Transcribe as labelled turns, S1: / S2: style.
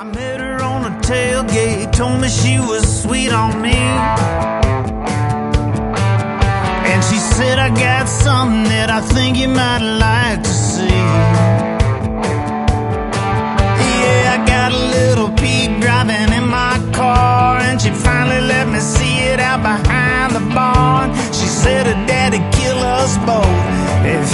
S1: I met her on a tailgate, told me she was sweet on me. And she said, I got something that I think you might like to see. Yeah, I got a little Pete driving in my car, and she finally let me see it out behind the barn. She said her dad'd kill us both if